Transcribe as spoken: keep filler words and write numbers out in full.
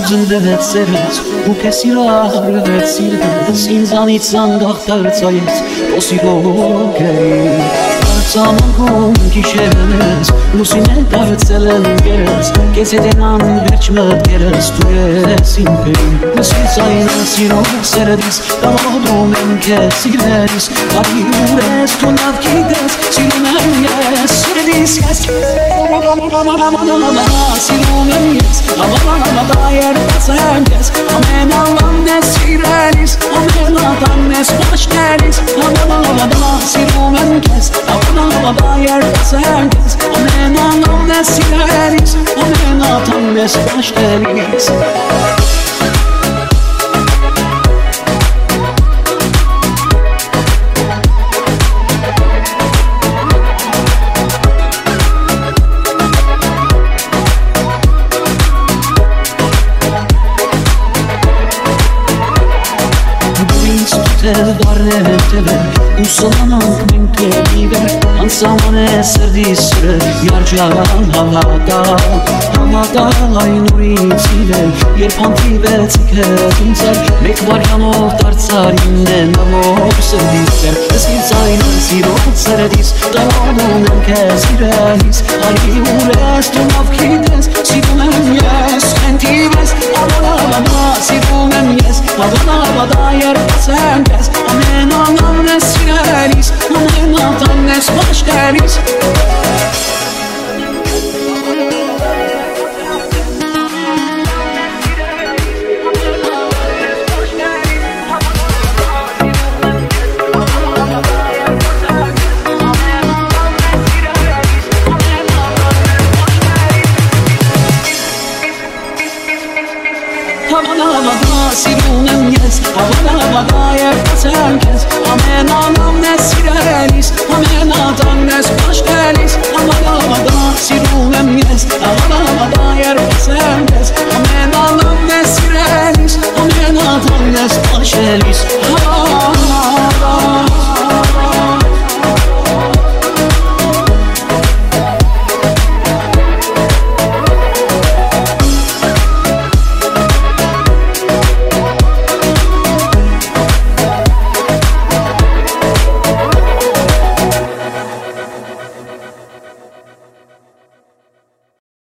զնդվեց սերից ու քեզ սիրարվեց սիրվեց ինձանից զանգախ դարձայեց ոսիրոգերի Արցամանգում գիշերնես լուսին է դարձել են գերս Կեզ հետենան վերջ մտկերս դու ես իմ պերին Լսվից այն սիրող սերդիս Դավադրում եմ կեզ սիրերիս Ադի ուր ես դու նավ գիտես Սիրում եմ ես սիրդիս ես Սիրում եմ ես Ավանավա երբաց եմ ես Ամեն ալան ես սիրելիս Ամեն ատան ես պաշտելիս Ավանավա սիրում եմ կեզ Avada yerdes herkes Amen anam ne sileriz Amen atam ne baş deriz Usalanank menkleriver Ansamane serdi süre Yarcalan havada Havada aynurisiyle Yer pantivet sikedinser Mek var yanok dartsar Yine namok serdiser Eskil saynan sirok serdis Dalanun enkez girelis Ali ures tunav kides Sirumem yes Entives Avada avada Sirumem yes Avada avada yer pasenkez Amen anam ne sileriz Amen atam ne baş deriz Havada havada sirumem yes Havada havada yerdes herkes Amen anam ne sileriz Amen atam ne baş deriz Havada havada sirumem yes Havada havada yerdes herkes Amen anam ne sileriz Amen atam ne baş deriz